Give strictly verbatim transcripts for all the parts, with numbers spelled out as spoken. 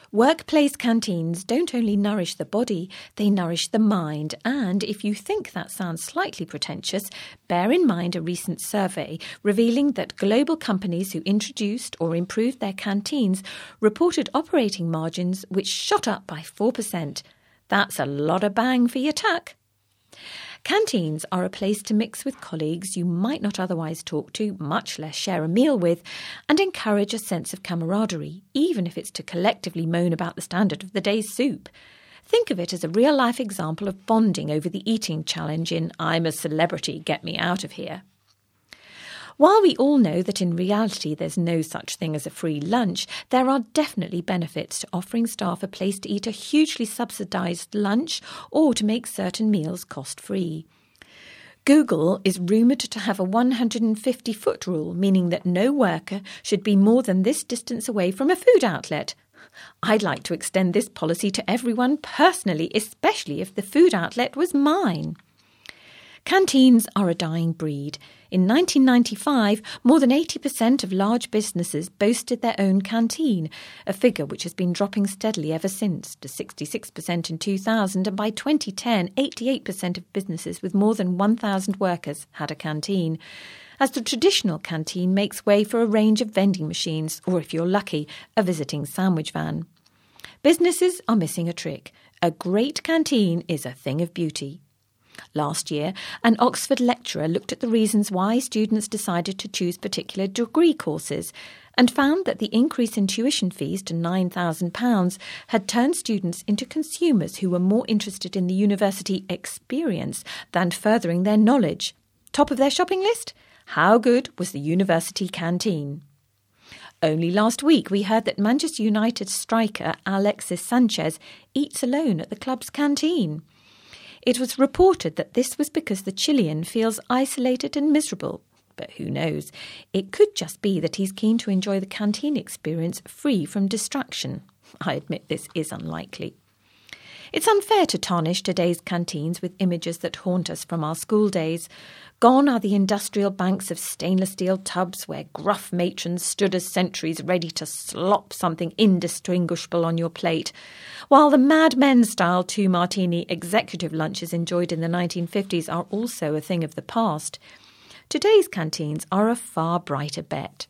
Workplace canteens don't only nourish the body, they nourish the mind. And if you think that sounds slightly pretentious, bear in mind a recent survey revealing that global companies who introduced or improved their canteens reported operating margins which shot up by four percent. That's a lot of bang for your tuck. Canteens are a place to mix with colleagues you might not otherwise talk to, much less share a meal with, and encourage a sense of camaraderie, even if it's to collectively moan about the standard of the day's soup. Think of it as a real-life example of bonding over the eating challenge in I'm a celebrity, get me out of here. While we all know that in reality there's no such thing as a free lunch, there are definitely benefits to offering staff a place to eat a hugely subsidised lunch or to make certain meals cost-free. Google is rumoured to have a one hundred fifty foot rule, meaning that no worker should be more than this distance away from a food outlet. I'd like to extend this policy to everyone personally, especially if the food outlet was mine. Canteens are a dying breed. In nineteen ninety-five, more than eighty percent of large businesses boasted their own canteen, a figure which has been dropping steadily ever since, to sixty-six percent in two thousand, and by twenty ten, eighty-eight percent of businesses with more than one thousand workers had a canteen, as the traditional canteen makes way for a range of vending machines, or if you're lucky, a visiting sandwich van. Businesses are missing a trick. A great canteen is a thing of beauty. Last year, an Oxford lecturer looked at the reasons why students decided to choose particular degree courses and found that the increase in tuition fees to nine thousand pounds had turned students into consumers who were more interested in the university experience than furthering their knowledge. Top of their shopping list? How good was the university canteen? Only last week we heard that Manchester United striker Alexis Sanchez eats alone at the club's canteen. It was reported that this was because the Chilean feels isolated and miserable. But who knows? It could just be that he's keen to enjoy the canteen experience free from distraction. I admit this is unlikely. It's unfair to tarnish today's canteens with images that haunt us from our school days. Gone are the industrial banks of stainless steel tubs where gruff matrons stood as sentries ready to slop something indistinguishable on your plate, while the Mad Men-style two-martini executive lunches enjoyed in the nineteen fifties are also a thing of the past. Today's canteens are a far brighter bet.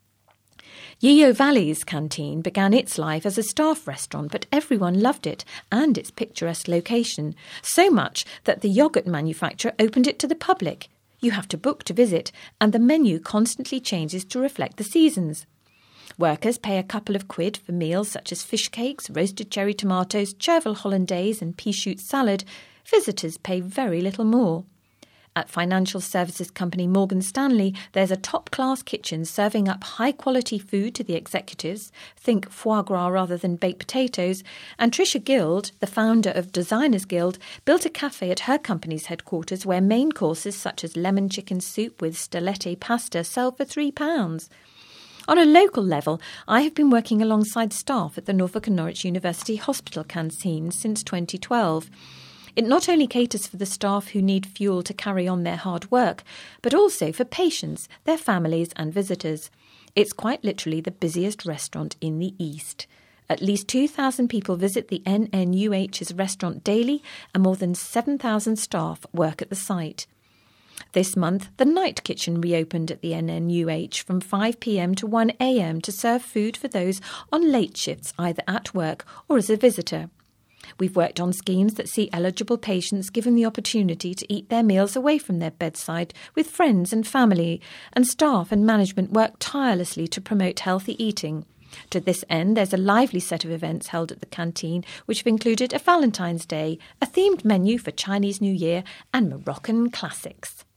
Yeo Valley's canteen began its life as a staff restaurant, but everyone loved it and its picturesque location, so much that the yoghurt manufacturer opened it to the public. You have to book to visit, and the menu constantly changes to reflect the seasons. Workers pay a couple of quid for meals such as fish cakes, roasted cherry tomatoes, chervil hollandaise and pea shoot salad. Visitors pay very little more. At financial services company Morgan Stanley, there's a top-class kitchen serving up high-quality food to the executives, think foie gras rather than baked potatoes, and Trisha Guild, the founder of Designers Guild, built a cafe at her company's headquarters where main courses such as lemon chicken soup with stellette pasta sell for three pounds. On a local level, I have been working alongside staff at the Norfolk and Norwich University Hospital canteen since twenty twelve. It not only caters for the staff who need fuel to carry on their hard work, but also for patients, their families and visitors. It's quite literally the busiest restaurant in the East. At least two thousand people visit the N N U H's restaurant daily, and more than seven thousand staff work at the site. This month, the night kitchen reopened at the N N U H from five p.m. to one a.m. to serve food for those on late shifts, either at work or as a visitor. We've worked on schemes that see eligible patients given the opportunity to eat their meals away from their bedside with friends and family, and staff and management work tirelessly to promote healthy eating. To this end, there's a lively set of events held at the canteen, which have included a Valentine's Day, a themed menu for Chinese New Year, and Moroccan classics.